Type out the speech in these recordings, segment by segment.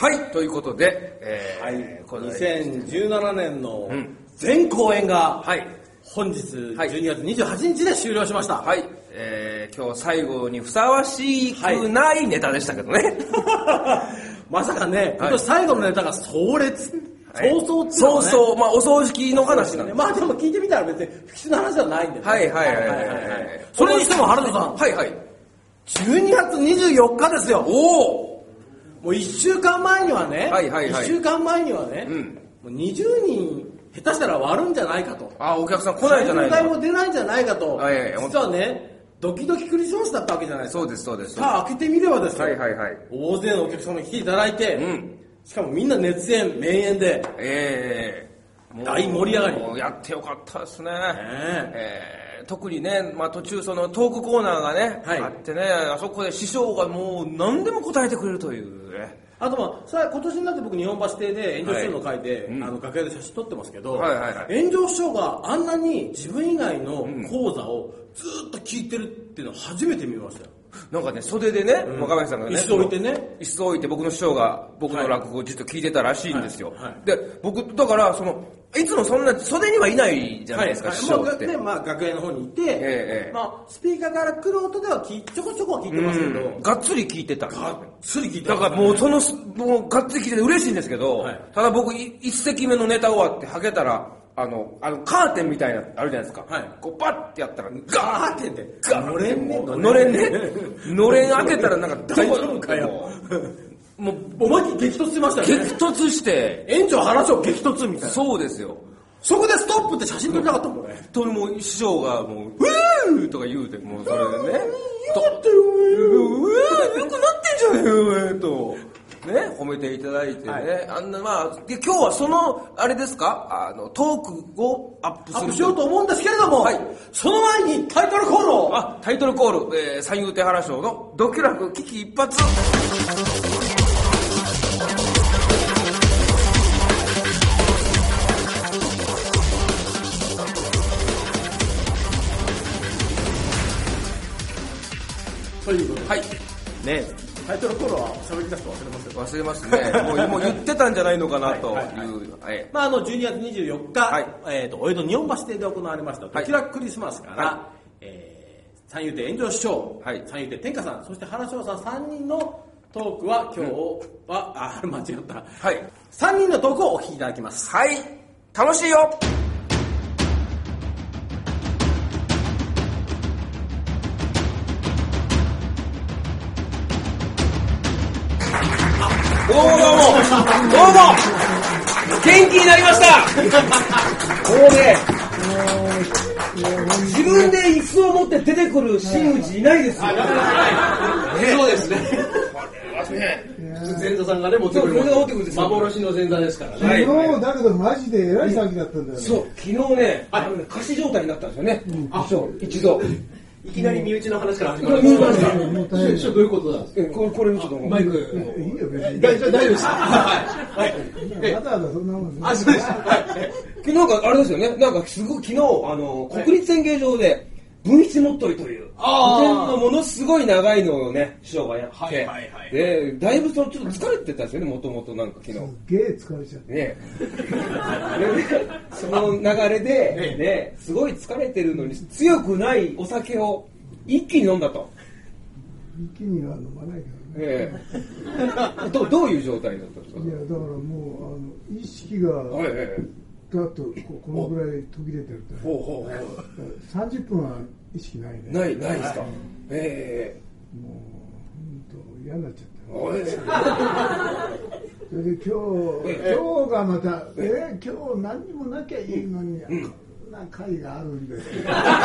はい、ということで、 2017年の全公演が本日12月28日で終了しました。 はい、今日最後にふさわしくないネタでしたけどね。 まさかね、今年最後のネタが壮烈。そうそうっていうのはね。 そうそう、まあお葬式の話なんです。 まあでも聞いてみたら別に不吉な話じゃないんでね。 はい。 それにしても原田さん。 はい。 12月24日ですよ。 おお。 もう1週間前にはね、 1 週間前にはね、もう20人下手したら割るんじゃないかと。 お客さん来ないんじゃないかと。 も出ないんじゃないかと。実はね、ドキドキクリスマスだったわけじゃないですか。 そうです。 さあ開けてみればですよ。 大勢のお客様に来ていただいて、しかもみんな熱演、名演で、大盛り上がり。 もうやってよかったですね。特にね、まあ、途中そのトークコーナーがね、あってね、あそこで師匠がもう何でも答えてくれるというね。 あとまあ、それは今年になって僕日本橋亭で炎上師匠の会で、楽屋で写真撮ってますけど、炎上師匠があんなに自分以外の講座をずっと聞いてるっていうのを初めて見ましたよ。 なんかね、袖でね、若林さんがね、 椅子置いてね、 椅子置いて僕の師匠が僕の落語をじっと聞いてたらしいんですよ。で、僕、だからいつもそんな袖にはいないじゃないですか、師匠って。 まあ楽屋の方にいて、まあスピーカーから来る音ではちょこちょこは聞いてますけど、 がっつり聞いてた。 がっつり聞いてた。だからもうがっつり聞いてて嬉しいんですけど、ただ僕一席目のネタ終わってはけたら、カーテンみたいなあるじゃないですか。こうパッてやったらガーってんで。 のれん開けたらなんか大丈夫かよ。もう思いっきり激突しましたよね。 激突して園長原長激突みたいな。 そうですよ。 そこでストップって写真撮りなかったもんね。 もう師匠がもうウーとか言うて、もうそれでね、 よかったよよくなってんじゃねえよとね、褒めていただいてね、まあ今日はあれですか、トークをアップしようと思うんですけれども、その前にタイトルコールを。 タイトルコール、三遊亭原章のドキュラク危機一髪。 ということで、 ね、 タイトルコールは喋り出すと忘れますね。もう言ってたんじゃないのかなという。 まあ12月24日、お江戸日本橋亭で行われましたドキュラクリスマスから、三遊亭炎上師匠、三遊亭天下さん、そして原章さん3人のトークは今日は、間違った。3人のトークをお聞きいただきます。 楽しいよ。どうも元気になりました。もうね、自分で椅子を持って出てくる真打ちいないですよ。 そうですね。前座さんがね持ってくる幻の前座ですからね。 昨日だけどマジで偉い騒ぎだったんだよね。 そう、昨日ね、仮死状態になったんですよね。一度。 いきなり身内の話から始まる。師匠どういうことなんですか。 これちょっとマイクいいよ別に。 大丈夫です。 まだそんなもんね。 昨日なんかあれですよね。なんかすごい昨日国立演芸場で文七もっとりという古典のものすごい長いのをね師匠がやって、でだいぶちょっと疲れてたんですよね。もともとなんか昨日。 すげえ疲れちゃって。 ね。その流れでね、すごい疲れてるのに強くないお酒を一気に飲んだと。 一気には飲まないけどね。 どういう状態だったんですか。 いやだからもう意識がだとこのぐらい途切れてるって。30分は意識ないね。 ないですか。もう本当嫌になっちゃった。それで今日がまた今日何にもなきゃいいのに。な会があるんです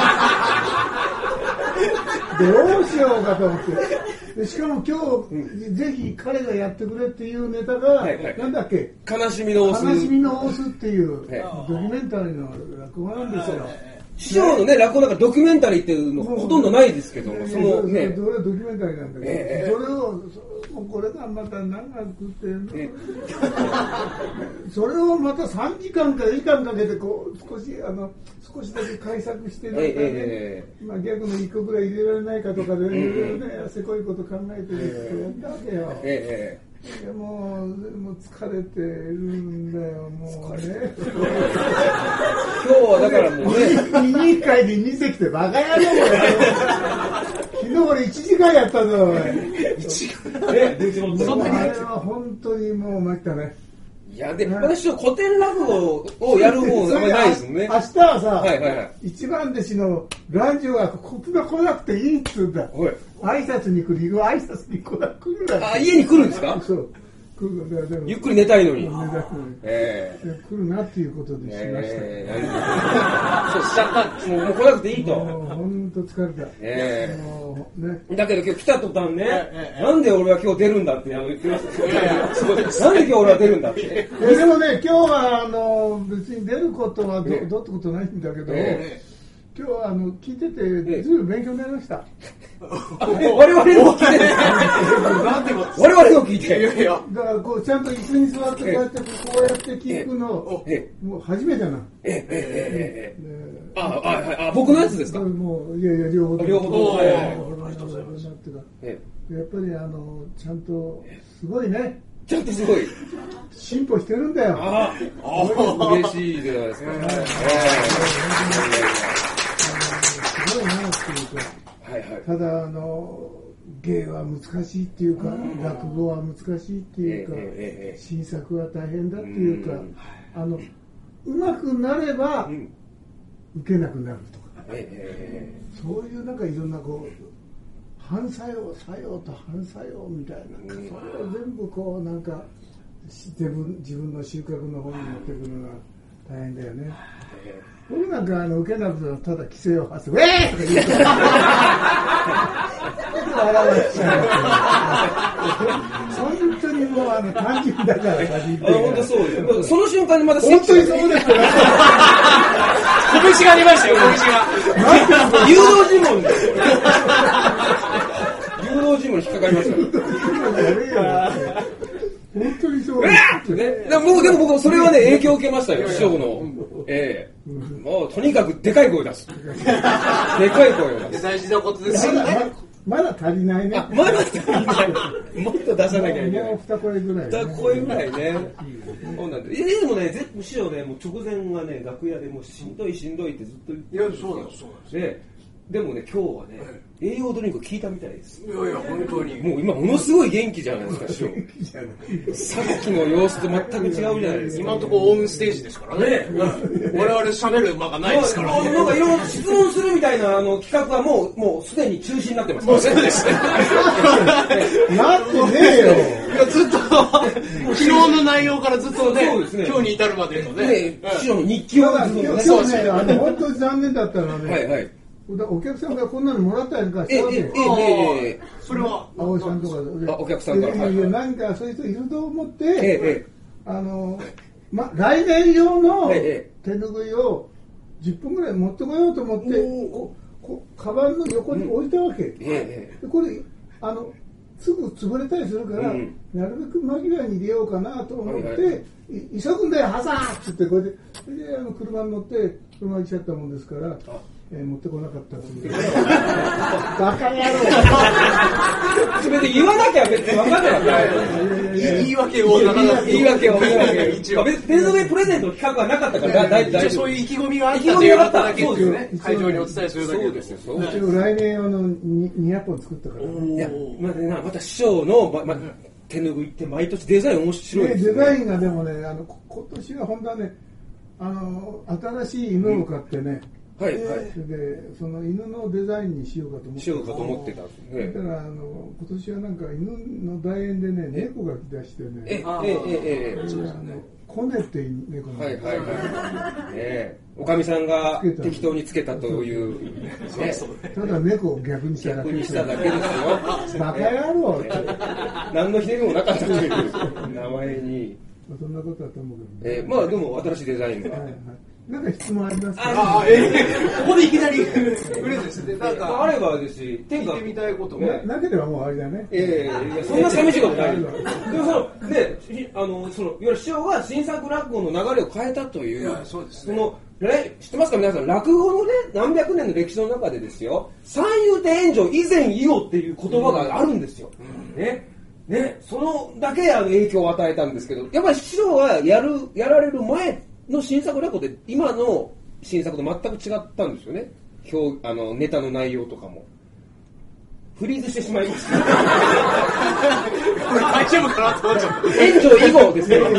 どうしようかと思ってでしかも今日、ぜひ彼がやってくれっていうネタが、なんだっけ悲しみのオスっていうドキュメンタリーの落語なんですよ。 師匠のね落語なんかドキュメンタリーっていうのほとんどないですけども、 そのねそれはドキュメンタリーなんだけど、それをこれがまた長くてそれをまた3時間か4時間かけてこう少しだけ改作してね、まあ逆の1個ぐらい入れられないかとかで、せこいこと考えてるってやったわけよ。 もう疲れてるんだよ、もうね。 今日はだからもうね。 2時間に2席ってバカ野郎昨日俺1時間やったぞ、おい。 1時間そんなにあれは本当にもう参ったね。 いや、で、私は古典落語をやる方あんまりないですもんね。 明日はさ、一番弟子のラジオがここが来なくていいっつうんだ。挨拶に来る、挨拶に来るんだ。 あ、家に来るんですか？ そう。 ゆっくり寝たいのに。 来るなっていうことでしました。 そうしちゃった。もう来なくていいと。 本当疲れた。 だけど今日来た途端ね、なんで俺は今日出るんだって言ってました。なんで今日俺は出るんだって。 でもね、今日は別に出ることはどうってことないんだけど、今日は聞いててずいぶん勉強になりました。 我々も聞いて我々も聞いて。 だからこうちゃんと椅子に座ってこうやって聞くのもう初めてな。 僕のやつですか？ もういや両方と。やっぱりちゃんとすごいね。 ちゃんとすごい進歩してるんだよ。 嬉しいじゃないですか。 すごいなっていうか。ただ芸は難しいっていうか、落語は難しいっていうか、新作は大変だっていうか、うまくなれば受けなくなるとか、そういうなんかいろんなこう反作用と反作用みたいな、それを全部こうなんか自分の収穫の方に持ってくるのが大変だよね。僕なんか受けなくてただ規制を発すウェーとか言うと笑わしちゃう。本当にもう単純だから本当そうですよ。その瞬間にまた本当にそうですよ。 拳がありましたよ、拳が。 誘導尋問ですよ。誘導尋問に引っかかりましたよ。 本当にそうですね。 でも僕それはね影響を受けましたよ、師匠の。もうとにかくでかい声出す。でかい声を出す。 大事なことですよね。 まだ足りないね。 まだ足りない。もっと出さなきゃいけない。 もう2声ぐらい。 2声ぐらいね。そうなんで。でもね、師匠ね、もう直前がね、楽屋でもうしんどいってずっと言って。 いや、そうなんです。 でもね、今日はね、栄養ドリンク効いたみたいです。 いや、本当に。 もう今ものすごい元気じゃないですか、師匠。さっきの様子と全く違うじゃないですか。 今のところオンステージですからね。我々喋る間がないですからね。 なんかいろいろ質問するみたいな企画はもうすでに中止になってます。 もうそうですね。 なってねえよ。 いや、ずっと、昨日の内容からずっとね、今日に至るまでのね。 師匠の日記を今日ね、本当に残念だったのはね、お客さんがこんなのもらったりなんかしたわけよ。 それは青井さんとかで。 お客さんから。 何かそういう人いると思って、来年用の手拭いを10分ぐらい持ってこようと思って、カバンの横に置いたわけ。これ、すぐ潰れたりするから、なるべく紛らに入れようかなと思って、急ぐんだよ、ハサーって言って、これで、車に乗って、車に来ちゃったもんですから、持ってこなかったっていう。バカ野郎。 それで言わなきゃ別に分かんなかった。 言い訳を一応。別にプレゼント企画はなかったから大丈夫。 そういう意気込みがあったということだけですね。会場にお伝えするだけですよ。 一応来年200本作ったから。 いや、また師匠の手拭いって毎年デザイン面白いですね。 デザインがでもね、今年は本当はね、新しい犬を飼ってね、それでその犬のデザインにしようかと思ってた。だから今年はなんか犬の大園でね、猫が来だしてね、コネっていう猫なんですよ。 おかみさんが適当につけたという。 ただ猫を逆にしただけですよ。バカ野郎って。 何のひねりもなかったという名前に。 そんなことだと思うけど。まあでも新しいデザインが。 なんか質問ありますか？ ここでいきなり嬉しいですね。なんかあればですし、 聞いてみたいことも。なければもうあれだね。 そんな寂しいことない。でもいわゆる師匠が新作落語の流れを変えたという。 そうです。 知ってますか皆さん、落語のね、何百年の歴史の中でですよ、三遊亭円城以前以後っていう言葉があるんですよ。ね。 ね、そのだけ影響を与えたんですけど、やっぱり師匠がやられる前の新作レコで今の新作と全く違ったんですよね。ネタの内容とかもフリーズしてしまいました。 大丈夫かなと思っちゃった。 炎上以後ですね。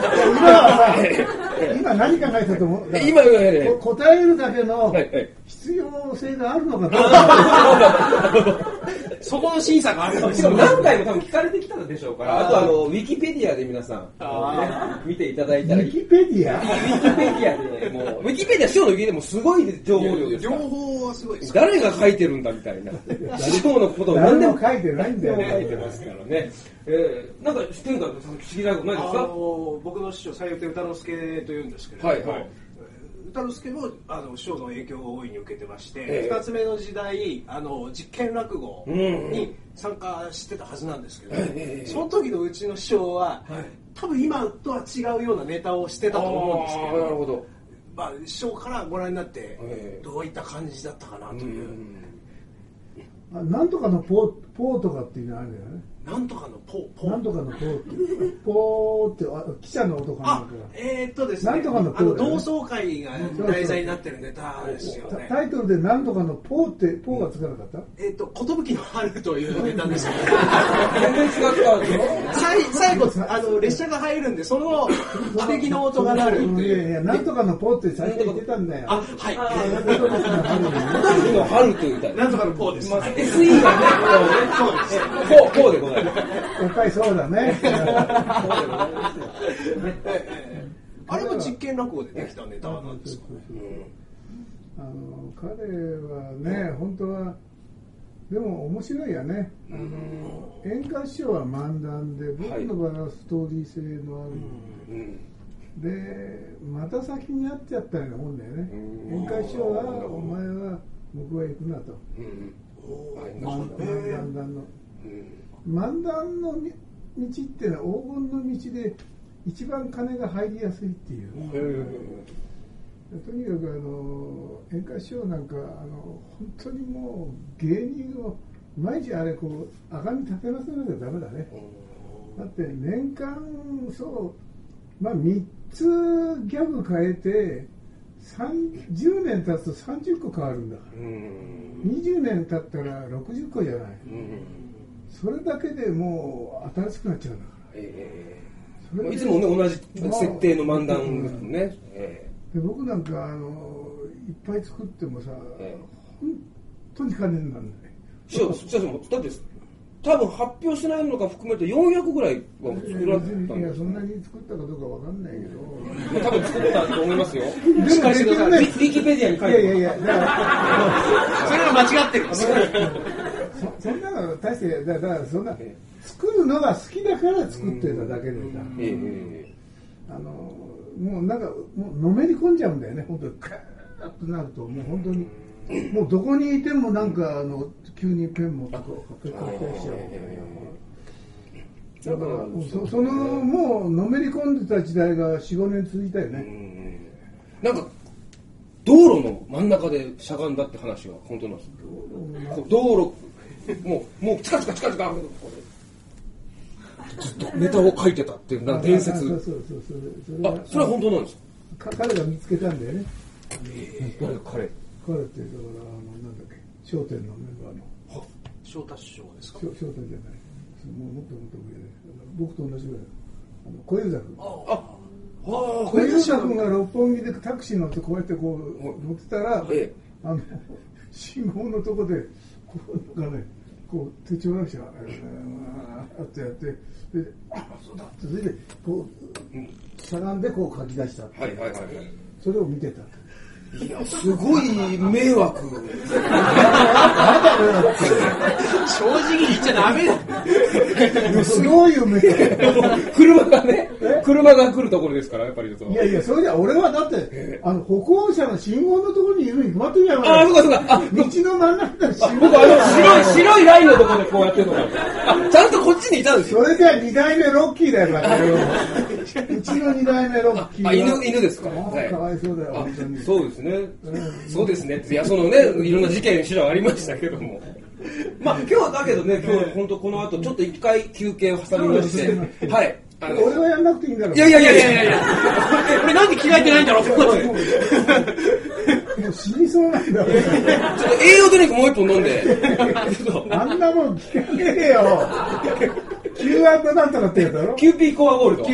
今何考えたと思う？ 今答えるだけの必要性があるのかどうか。 そこの審査があるんですよ。何回も多分聞かれてきたでしょうから、あとウィキペディアで皆さん、見ていただいたら。 ウィキペディア？ ウィキペディアでもう、ウィキペディア師匠のウィキでもすごい情報量ですから。 情報はすごいです。 誰が書いてるんだみたいな。師匠のことを何でも書いてないんだよね。 書いてますからね。なんか天下不思議なことないですか？ 僕の師匠三遊亭歌之助というんですけれども、歌之助も師匠の影響を大いに受けてまして、2つ目の時代実験落語に参加してたはずなんですけど、その時のうちの師匠は、多分今とは違うようなネタをしてたと思うんですけど、 なるほど。 師匠からご覧になってどういった感じだったかなという。 なんとかのポーとかっていうのあるんだよね。 なんとかのポー。 なんとかのポーって。ポーって記者の音かなんか。 ですね。なんとかのポー。同窓会が題材になってるネタですよね。 タイトルでなんとかのポーってポーがつかなかった？ 寿の春というネタですね。 全然違った。 最後列車が入るんでその汽笛の音が鳴るっていう。 いやなんとかのポーって最初言ってたんだよ。 はい。 寿の春という歌。 なんとかのポーです。 SE がね、ポーでございます。 やっぱりそうだね。 あれも実験落語でできたネタなんですか？ 彼はね、本当はでも面白いよね。演歌師匠は漫談で、僕の場合はストーリー性のある。で、また先に会っちゃったようなもんだよね。演歌師匠はお前は僕は行くなと。漫談の道っていうのは黄金の道で一番金が入りやすいっていう。とにかく演歌師匠なんか本当にもう芸人を毎日あれこう赤み立てなさなきゃダメだね。だって年間3つギャグ変えて10年経つと30個変わるんだから、20年経ったら60個じゃない、それだけでもう新しくなっちゃうんだから、 いつもね同じ設定の漫談ですね。 で僕なんかいっぱい作ってもさ、本当に金になるんだね。 だって多分発表しないのか含めて400ぐらいは作られたんですよ。 いやそんなに作ったかどうかわかんないけど、 多分作ったと思いますよ。 でもウィキペディアに書いてある。 いやだからそれは間違ってるんですよ。 そんなの大してだからそんな作るのが好きだから作ってただけでさ、もうなんかもうのめり込んじゃうんだよね。本当にカーッとなるともう本当にもうどこにいてもなんか急にペン持ってこう書き出しちゃう。だからそのもうのめり込んでた時代が 4,5 年続いたよね。 なんか道路の真ん中でしゃがんだって話は本当なんですか？道路もうチカチカずっとネタを書いてたっていう伝説。それは本当なんですか？ 彼が見つけたんだよね。 彼っていうだからなんだっけ、笑点のメンバーの翔太師匠ですか？ 翔太じゃない、もっと上で僕と同じぐらい小遊三君。小遊三君が六本木でタクシー乗ってこうやってこう乗ってたら、信号のとこでこうなんかね、こう手帳なくちゃってやってでそうだってそれでこうしゃがんでこう書き出した。それを見てた。 いやすごい迷惑。 正直に言っちゃダメだ。 すごいよ迷惑。 車が来るところですからやっぱり。 いやそれじゃ俺はだって歩行者の信号のところにいるに決まってるじゃない。 そうか。 道の真ん中で僕白いラインのところでこうやってるのがちゃんとこっちにいたんですよ。 それじゃ2代目ロッキーだよからうちの2代目ロッキー犬ですか？ かわいそうだよ本当に。 そうですね。そうですね。いやそのねいろんな事件ありましたけども。 まあ今日だけどね、今日本当この後ちょっと一回休憩を挟みまして、はい。 俺はやんなくていいんだろう。 いや。 俺なんで着替えてないんだろう。 もう死にそうなんだよ。 ちょっと栄養ドリンクもう一本飲んで。 あんなもん聞かねえよ。Q&A なんとかってやつだろ。 キューピーコアゴールド。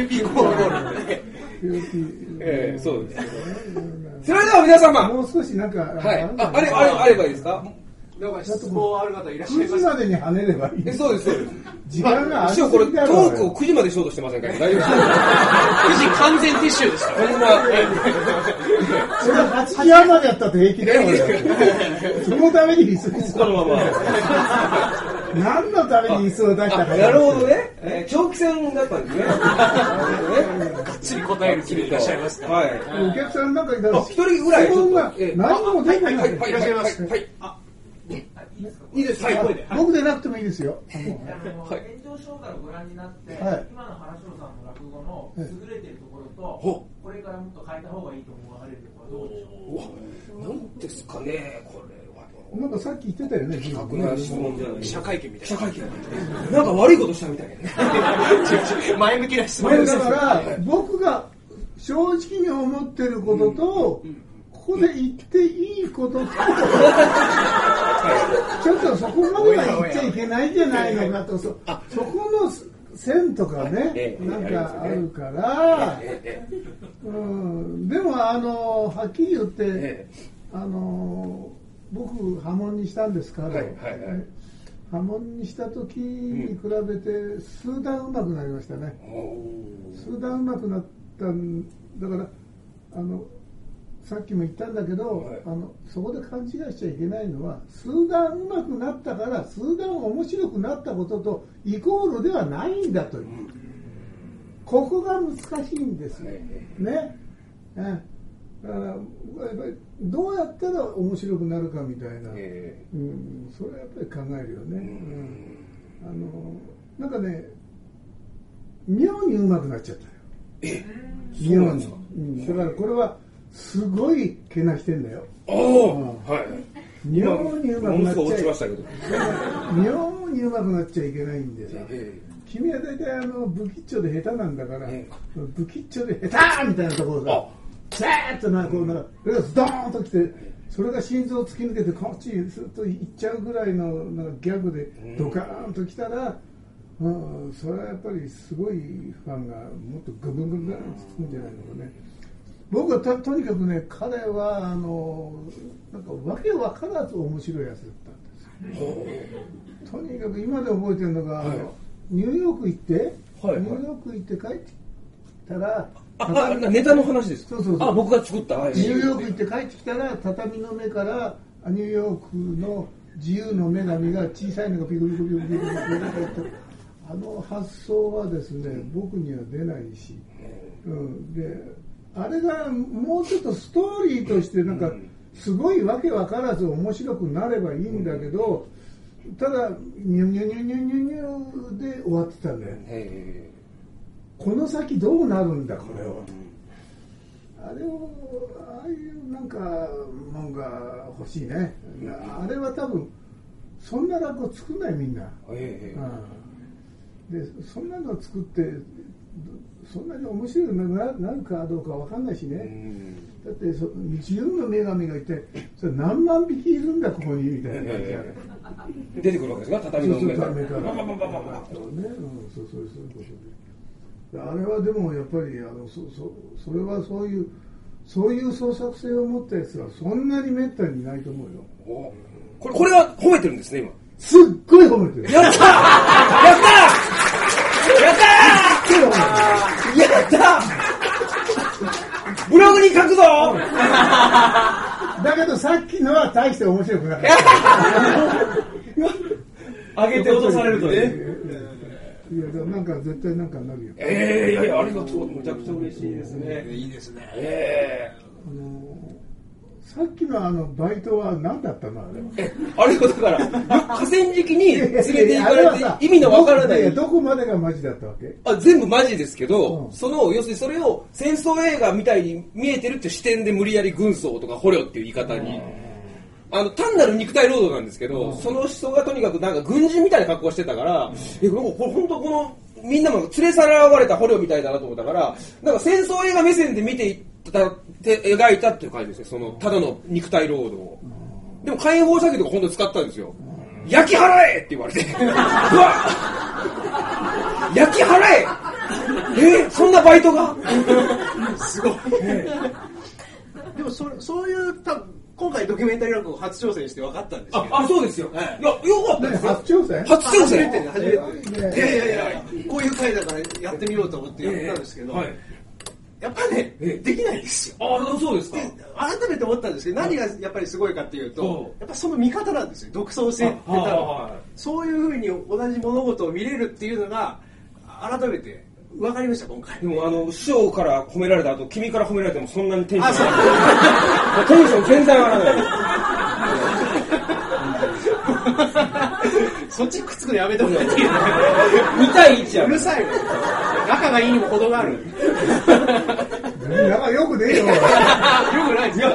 そうです。それでは皆様。 もう少しなんか、 はい。あればいいですか。 なんか質問ある方いらっしゃいます。 9時までに跳ねればいい。 そうです。 時間が師匠これトークを9時までしようとしてませんか。大丈夫ですか。 9時完全撤収ですから。 ほんま。 それ8時半までやったって平気だよ俺。そのために椅子にこのまま。 何のために椅子を出したか。 なるほどね。長期戦だったんですね。 がっつり答える気でいらっしゃいますか。 はい。 お客さんなんかいたら一人ぐらいちょっと何も出てない。 いらっしゃいます。はい。いいです。はい。 僕でなくてもいいですよ。 炎上賞からご覧になって、今の原城さんの落語の優れているところと、これからもっと変えた方がいいと思われるところはどうでしょう。 なんですかね、これは。 なんかさっき言ってたよね。 企画な質問じゃない。 記者会見みたいな。 なんか悪いことしたみたいな。 前向きな質問です。 だから僕が正直に思ってることと、ここで言っていいことと、ちょっとそこまでは言っちゃいけないんじゃないのかと、そこの線とかね、なんかあるから、でもはっきり言って、僕破門にしたんですから、破門にした時に比べて数段うまくなりましたね。数段うまくなったんだから、さっきも言ったんだけど、そこで勘違いしちゃいけないのは、数段うまくなったから数段面白くなったこととイコールではないんだという、ここが難しいんですよね。だからやっぱりどうやったら面白くなるかみたいな、それはやっぱり考えるよね。なんかね、妙にうまくなっちゃったよ。妙に。だからこれはすごいけなしてんだよ。妙にうまくなっちゃ妙にうまくなっちゃいけないんでさ。君は大体不吉祥で下手なんだから、不吉祥で下手みたいなところさ、ザーッとなんかこうなんかスドーンときて、それが心臓を突き抜けてこっちにスッといっちゃうぐらいのなんかギャグでドカーンときたら、それはやっぱりすごいファンがもっとグブグブグンとつくんじゃないのかね。僕はとにかくね、彼はなんかわけわからず面白いやつだったんですよ。とにかく今で覚えてるのが、ニューヨーク行って、ニューヨーク行って帰ってきたら、 ネタの話ですか。 そう僕が作った。 ニューヨーク行って帰ってきたら、畳の目からニューヨークの自由の女神が小さいのがピクピクピクピクピクピクって発想はですね、僕には出ないし、であれがもうちょっとストーリーとしてなんかすごいわけわからず面白くなればいいんだけど、ただニュニュニュニュニュニュで終わってたんだよ。この先どうなるんだこれは。ああいうなんかもんが欲しいね。あれは多分そんな落語作んないみんな。でそんなの作ってそんなに面白くなるかどうかわかんないしね。だって自由の女神がいて、それ何万匹いるんだここにみたいな感じで出てくるわけですか、畳の上から。 そういうことで。あれはでもやっぱりそれはそういう創作性を持ったやつはそんなにめったにいないと思うよ。 これは褒めてるんですね今。 すっごい褒めてる。 やったブログに書くぞ。 だけどさっきのは大して面白くなかった。 上げて落とされるとね。 いやなんか絶対なんかなるよ。 いやありがとう。めちゃくちゃ嬉しいですね。 いいですね。 さっきのバイトは何だったのあれはだから河川敷に連れて行かれて意味のわからない。 どこまでがマジだったわけ？ 全部マジですけど、要するにそれを戦争映画みたいに見えてるって視点で無理やり軍曹とか捕虜っていう言い方に。 単なる肉体労働なんですけど、その人がとにかくなんか軍人みたいな格好をしてたから、なんかこれ本当このみんなも連れ去られた捕虜みたいだなと思ったから、なんか戦争映画目線で見ていった描いたっていう感じですね。そのただの肉体労働を。でも火炎放射器とか本当に使ったんですよ。焼き払えって言われて、うわ焼き払え。そんなバイトがすごい。でもそういう多分今回ドキュメンタリー落語初挑戦して分かったんですけど。 そうですよ。いや、よかったですよ。 初挑戦？ 初めて。 いや、こういう回だからやってみようと思ってやったんですけど、やっぱね、できないですよ。 そうですか。 改めて思ったんですけど、何がやっぱりすごいかっていうと、やっぱその見方なんですよ。独創性ってそういうふうに同じ物事を見れるっていうのが、改めて分かりました、今回。 でも師匠から褒められた後、君から褒められてもそんなにテンション上がらない。テンション全然上がらない。 そっちくっつくのやめてもらっていい 2対1や。 うるさいわ。仲がいいにも程がある。 仲良くねえよ。 よくないですよ。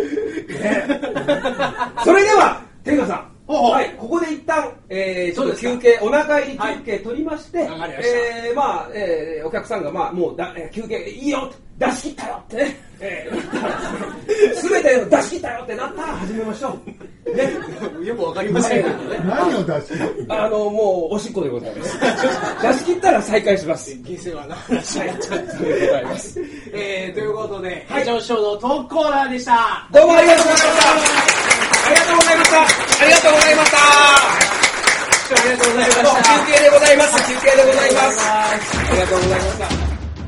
それでは、天下さん。はい、ここで一旦、ちょっと休憩、お腹入り休憩取りまして、お客さんが、もう休憩いいよ、出し切ったよってね、すべて出し切ったよってなったら始めましょう。ね、 よくわかりませんけどね。 何を出し切る？ もうおしっこでございます。出し切ったら再開します。 下世話な話になっちゃったでございます。ということで、会長師匠のトークコーナーでした。 どうもありがとうございました。ありがとうございました。ありがとうございました。 ありがとうございました。 休憩でございます。休憩でございます。ありがとうございました。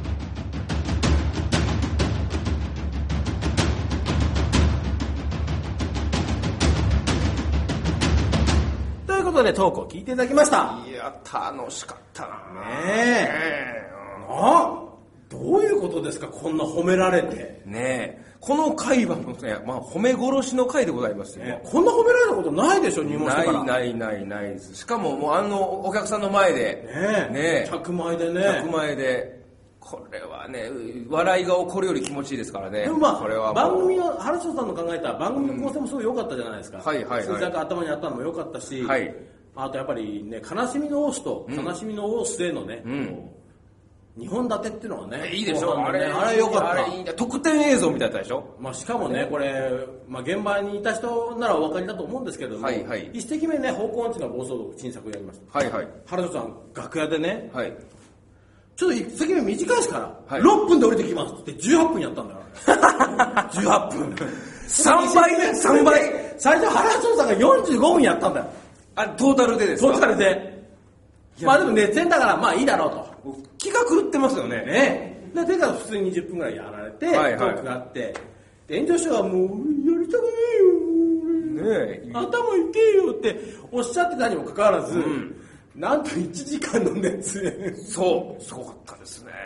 ということでトークを聞いていただきました。 いや、楽しかったな。 ねえ。どういうことですか、こんな褒められて。 ねえ。この回はもね、褒め殺しの回でございますよ。 こんな褒められたことないでしょ、入門してから。 ないです。しかも、お客さんの前で。 ねえ。客前でね。 客前で。これはね、笑いが起こるより気持ちいいですからね。 でもこれは番組の、原翔さんの考えた番組の構成もすごい良かったじゃないですか。数字が頭にあったのも良かったし、あとやっぱりね、悲しみのオースと悲しみのオースでのね、2本立てっていうのはね、 いいでしょ。あれ良かった。あれいいんだ。特典映像みたいだったでしょ。 しかもね、これ、現場にいた人ならお分かりだと思うんですけども、一席目ね、方向音痴の暴走族新作やりました。原翔さん、楽屋でね、ちょっと一席目短いですから、6分で降りてきますって18分やったんだよ。18分。3倍。最初、原翔さんが45分やったんだよ。 トータルでですか？ トータルで。でも熱演だからいいだろうと。 気が狂ってますよね。 で、前回は普通に20分ぐらいやられて、トークがあって、炎上師はもう、やりたくねえよ。頭痛えよっておっしゃってたにもかかわらず、なんと1時間の熱演。 そう、すごかったですね。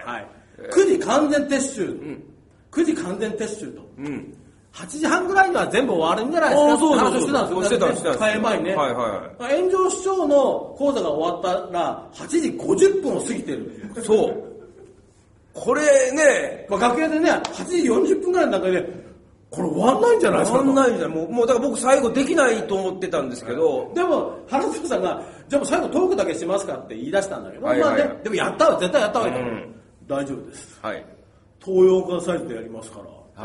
9時完全撤収。9時完全撤収と。8時半ぐらいには全部終わるんじゃないですか。そう話をしてたんですよ。してた。帰る前にね。炎上師匠の講座が終わったら、8時50分を過ぎてる。 そう。これね、 楽屋でね、8時40分ぐらいの中で、これ終わんないんじゃないですか。 終わんないんじゃない。もうだから僕最後できないと思ってたんですけど。 でも、原田さんが、じゃあもう最後トークだけしますかって言い出したんだけど、でもやったわ、絶対やったわけだから。大丈夫です。東洋館サイズでやりますから。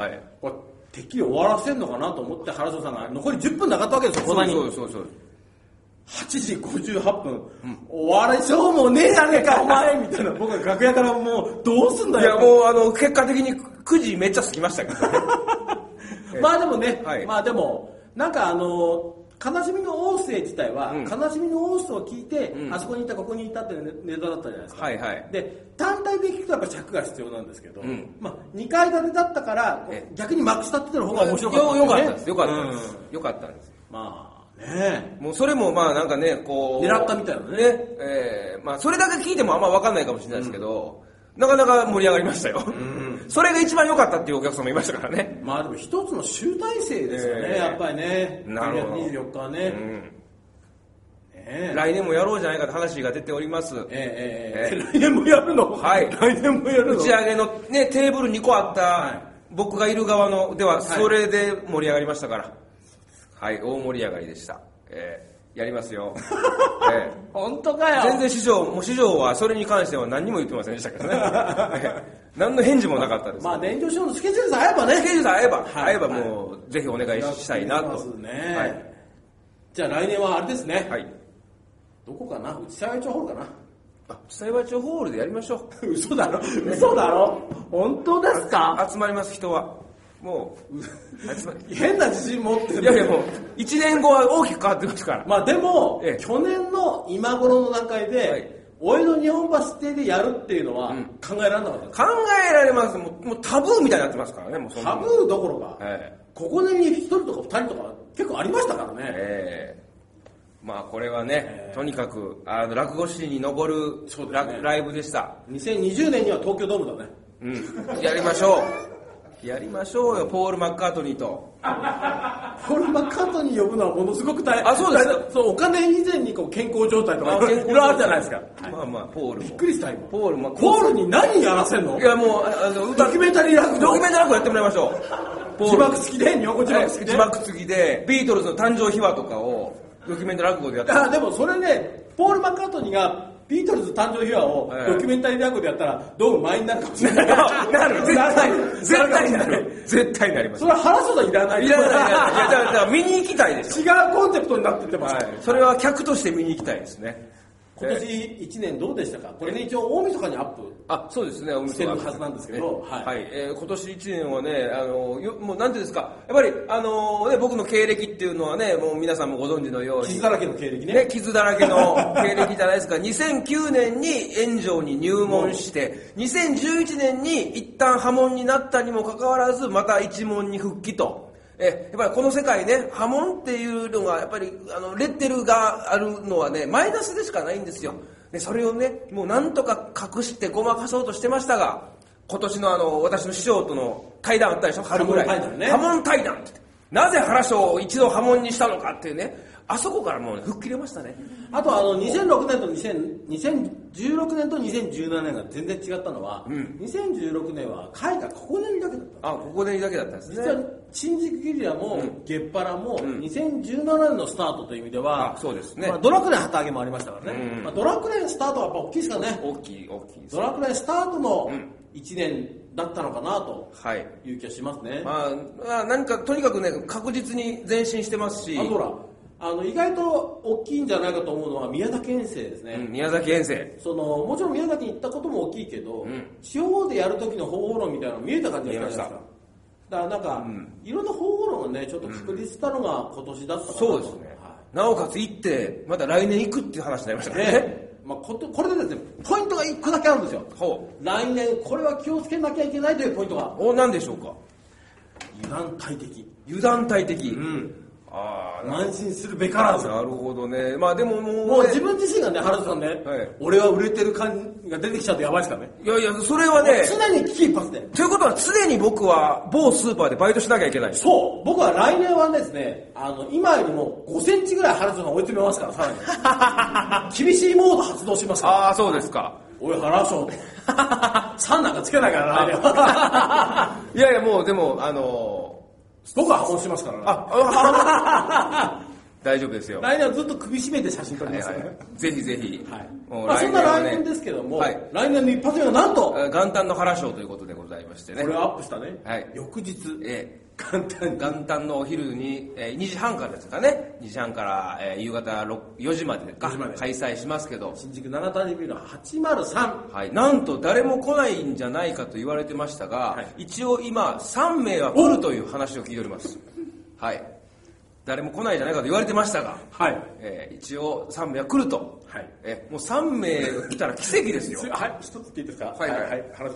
これてっきり終わらせんのかなと思って原田さんが残り10分なかったわけですよ、こんなに。そう。8時58分、終わりしょうもねえじゃねえか、お前みたいな。僕は楽屋からもう、どうすんだよ。 いや、もう結果的に9時めっちゃ過ぎましたけどね。 でもね、でも、なんか悲しみのオース自体は、悲しみのオースを聞いて、あそこにいた、ここにいたってネタだったじゃないですか。で、単体で聞くとやっぱ尺が必要なんですけど、2階建てだったから、逆にまくしたっての方が面白かった。 よかったです。よかったんです。もうそれもなんかね、こう。 狙ったみたいなね。 それだけ聞いてもあんま分かんないかもしれないですけど、なかなか盛り上がりましたよ。それが一番良かったっていうお客さんもいましたからね。 でも一つの集大成ですよね、やっぱりね。 なるほど。 24日はね。 来年もやろうじゃないかって話が出ております。 来年もやるの？来年もやるの？ 打ち上げのね、テーブル2個あった、僕がいる側の、では、それで盛り上がりましたから。 はい、大盛り上がりでした。やりますよ。 本当かよ。 全然師匠はそれに関しては何にも言ってませんでしたけどね。何の返事もなかったです。 まあ炎上師匠のスケジュールさえ合えばね。 スケジュールさえ合えばもうぜひお願いしたいなと。 じゃあ来年はあれですね。 はい。 どこかな？内幸町ホールかな。 内幸町ホールでやりましょう。嘘だろ。本当ですか？ 集まります人は。もう変な自信持ってる。 いやもう1年後は大きく変わってますから。 まあでも、去年の今頃の段階で、お江戸日本橋邸でやるっていうのは考えられなかった。 考えられます。もうタブーみたいになってますからね。もうタブーどころか、ここに1人とか2人とか結構ありましたからね。 まあこれはね、とにかく落語史に残るライブでした。 2020年には東京ドームだね。 やりましょう。やりましょうよ、ポール・マッカートニーと。 ポール・マッカートニー呼ぶのはものすごく大変。 そうですか。 そう、お金以前に健康状態とかいろいろあるじゃないですか。 まあポールもびっくりした今。 ポールに何やらせんの？ いやもうドキュメンタリー落語やってもらいましょう。 字幕付きで、日本語字幕付きで。 字幕付きでビートルズの誕生秘話とかをドキュメンタリー落語でやって。 でもそれね、ポール・マッカートニーがビートルズ誕生秘話をドキュメンタリー落語でやったらドーム満員になるかもしれない。 なる。絶対になる。絶対になります。 それは腹そだいらない。 いらない。だから見に行きたいでしょ。 違うコンセプトになっててます。 それは客として見に行きたいですね。 今年1年どうでしたか？これね、一応大晦日にアップそうですね、大晦日してるはずなんですけど、 今年1年はね、もうなんていうんですか、やっぱり僕の経歴っていうのはね、もう皆さんもご存知のように傷だらけの経歴ね。 傷だらけの経歴じゃないですか。2009年に炎上に入門して、2011年に一旦破門になったにもかかわらず、また一門に復帰と。やっぱりこの世界ね、破門っていうのがやっぱりレッテルがあるのはね、マイナスでしかないんですよ。でそれをね、もうなんとか隠してごまかそうとしてましたが、今年の私の師匠との対談あったでしょ、春ぐらい。破門対談って。なぜ原章を一度破門にしたのかっていうね、あそこからもう吹っ切れましたね。 あと2016年と2016年と2017年が全然違ったのは、2016年は絵画ここねりだけだった。 ここねりだけだったんですね。 実は新宿ゲリラもゲッパラも2017年のスタートという意味では、 そうですね。 ドラクレン旗揚げもありましたからね。ドラクレンスタートはやっぱ大きいですかね。 大きいです。 ドラクレンスタートの1年だったのかなという気がしますね。 何かとにかくね、確実に前進してますし。 意外と大きいんじゃないかと思うのは宮崎遠征ですね。 宮崎遠征。 もちろん宮崎に行ったことも大きいけど、地方でやる時の方法論みたいなの見えた感じがしたじゃないですか。だからなんか、いろんな方法論がね、ちょっと確立したのが今年だったかなと。 そうですね。なおかつ行って、また来年行くっていう話になりましたね。 これでですね、ポイントが1個だけあるんですよ。来年、これは気をつけなきゃいけないというポイントが。 何でしょうか？ 油断大敵。 油断大敵。 慢心するべからず。 なるほどね。でももう自分自身がね、原田さんね、俺は売れてる感が出てきちゃうとやばいですからね。 いや、それはね、 常に危機一髪で。 ということは常に僕は某スーパーでバイトしなきゃいけない。 そう。僕は来年はですね、今よりも5センチぐらい原田さんが追い詰めますから、さらに。厳しいモード発動しますから。 そうですか。 おい、原翔と。3なんかつけないからな、来年は。 いや、もうでも、 僕は破門しますからね。 大丈夫ですよ。 来年はずっと首絞めて写真撮りますからね。 ぜひぜひ。 そんな来年ですけども、来年の一発目はなんと元旦の原章ということでございましてね。 これをアップしたね。翌日。元旦のお昼に2時半からですかね。2時半から夕方4時までか開催しますけど。 新宿長谷ビル803。 なんと誰も来ないんじゃないかと言われてましたが、一応今3名は来るという話を聞いております。誰も来ないんじゃないかと言われてましたが、一応3名は来ると。もう3名来たら奇跡ですよ。 一つっていいですか？原田さん。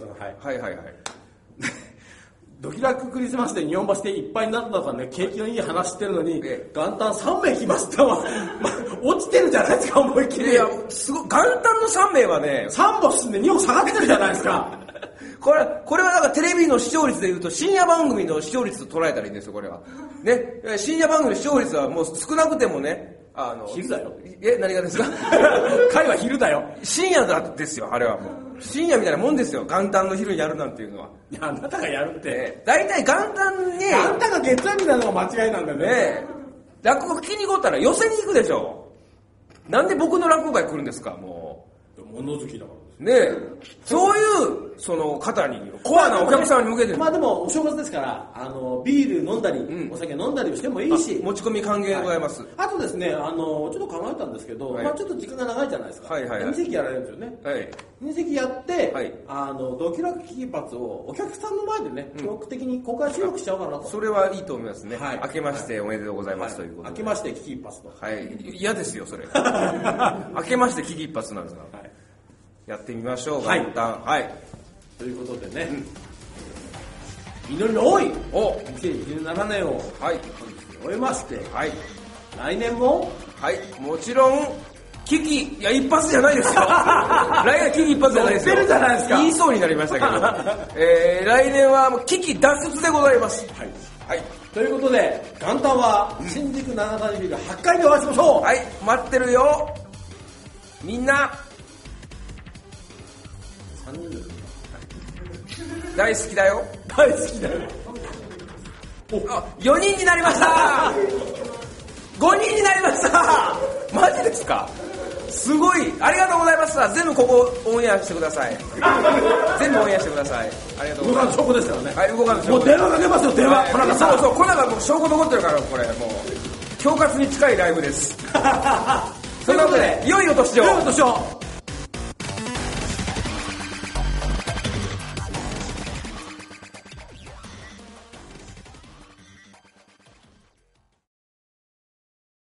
ドキラッククリスマスで日本橋でいっぱいになったとかね、景気のいい話してるのに、元旦3名来ますって落ちてるじゃないですか、思いっきり。 いや、すごい、元旦の3名はね、 3本進んで2本下がってるじゃないですか。 これはだからテレビの視聴率で言うと深夜番組の視聴率と捉えたらいいんですよ、これは。ね、深夜番組の視聴率はもう少なくてもね、 昼だよ。 何がですか？ 会は昼だよ。 深夜だですよ、あれはもう。深夜みたいなもんですよ、元旦の昼にやるなんていうのは。 いや、あなたがやるって。 大体元旦に。 あんたが月曜日なのが間違いなんだよね。 落語聞きに行こうったら寄せに行くでしょ。なんで僕の落語会来るんですか、もう。物好きだから。 ねえ、そういうその方にコアなお客さんに向けて、 まあでもお正月ですからビール飲んだり、お酒飲んだりしてもいいし、 持ち込み歓迎でございます。 あとですねちょっと考えたんですけど、まあちょっと時間が長いじゃないですか。2席やられるんですよね。2席やって、ドキュラク危機一髪をお客さんの前でね記録的に公開収録しちゃおうかなと。 それはいいと思いますね。明けましておめでとうございますということで。 明けまして危機一髪と。 嫌ですよそれ。明けまして危機一髪なんですから。やってみましょう、元旦。 ということでね、実りの多い2017年を終えまして、来年ももちろん危機一発じゃないですよ。来年危機一発じゃないですよ。言いそうになりましたけど、来年はもう危機脱出でございます。 ということで元旦は新宿長谷ビル8階でお会いしましょう。待ってるよみんな。大好きだよ。 大好きだよ。 4人になりました。5人になりました。マジですか。すごい、ありがとうございます。全部ここオンエアしてください。全部オンエアしてください。ありがとうございます。 動かぬ証拠ですからね。 動かぬ証拠。 もう電話かけますよ、電話。 そう、これなんかもう証拠残ってるから、これもう恐喝に近いライブです。 そんなことで、 良いお年を。 良いお年を。